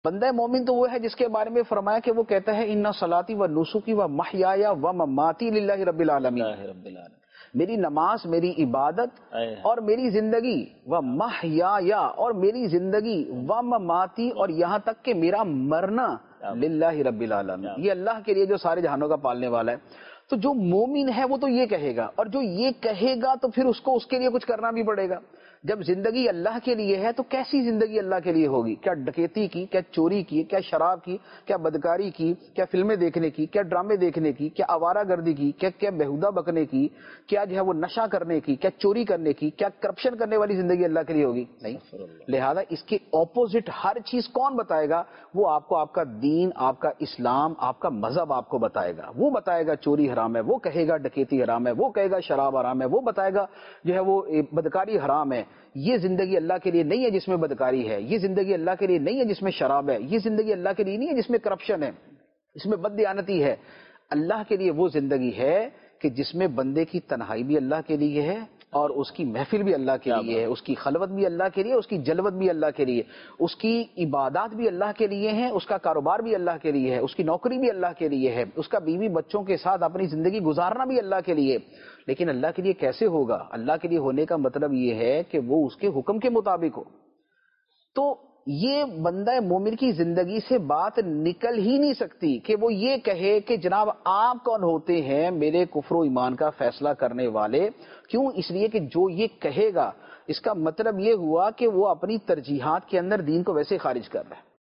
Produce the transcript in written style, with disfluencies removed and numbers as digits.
بندہ مومن تو وہ ہے جس کے بارے میں فرمایا کہ وہ کہتا ہے ان صلاتی و نسکی و محیایا و مماتی للہ رب العالمین، میری نماز، میری عبادت اور میری زندگی، و محیایا اور میری زندگی، و مماتی اور یہاں تک کہ میرا مرنا، للہ رب العالمین، یہ اللہ کے لیے جو سارے جہانوں کا پالنے والا ہے۔ تو جو مومن ہے وہ تو یہ کہے گا، اور جو یہ کہے گا تو پھر اس کو اس کے لیے کچھ کرنا بھی پڑے گا۔ جب زندگی اللہ کے لیے ہے تو کیسی زندگی اللہ کے لیے ہوگی؟ کیا ڈکیتی کی، کیا چوری کی، کیا شراب کی، کیا بدکاری کی، کیا فلمیں دیکھنے کی، کیا ڈرامے دیکھنے کی، کیا آوارہ گردی کی، کیا بےہودہ بکنے کی، کیا جو ہے وہ نشہ کرنے کی، کیا چوری کرنے کی، کیا کرپشن کرنے والی زندگی اللہ کے لیے ہوگی؟ نہیں۔ لہذا اس کے اپوزٹ ہر چیز کون بتائے گا؟ وہ آپ کو آپ کا دین، آپ کا اسلام، آپ کا مذہب آپ کو بتائے گا۔ وہ بتائے گا چوری حرام ہے، وہ کہے گا ڈکیتی حرام ہے، وہ کہے گا شراب حرام ہے، وہ بتائے گا جو ہے وہ بدکاری حرام ہے۔ یہ زندگی اللہ کے لیے نہیں ہے جس میں بدکاری ہے، یہ زندگی اللہ کے لیے نہیں ہے جس میں شراب ہے، یہ زندگی اللہ کے لیے نہیں ہے جس میں کرپشن ہے، جس میں بددیانتی ہے۔ اللہ کے لیے وہ زندگی ہے کہ جس میں بندے کی تنہائی بھی اللہ کے لیے ہے، اور اس کی محفل بھی اللہ کے لیے ہے، اس کی خلوت بھی اللہ کے لیے، اس کی جلوت بھی اللہ کے لیے، اس کی عبادات بھی اللہ کے لیے ہیں، اس کا کاروبار بھی اللہ کے لیے ہے، اس کی نوکری بھی اللہ کے لیے ہے، اس کا بیوی بچوں کے ساتھ اپنی زندگی گزارنا بھی اللہ کے لیے۔ لیکن اللہ کے لیے کیسے ہوگا؟ اللہ کے لیے ہونے کا مطلب یہ ہے کہ وہ اس کے حکم کے مطابق ہو۔ تو یہ بندہ مومن کی زندگی سے بات نکل ہی نہیں سکتی کہ وہ یہ کہے کہ جناب آپ کون ہوتے ہیں میرے کفر و ایمان کا فیصلہ کرنے والے؟ کیوں؟ اس لیے کہ جو یہ کہے گا اس کا مطلب یہ ہوا کہ وہ اپنی ترجیحات کے اندر دین کو ویسے خارج کر رہا ہے۔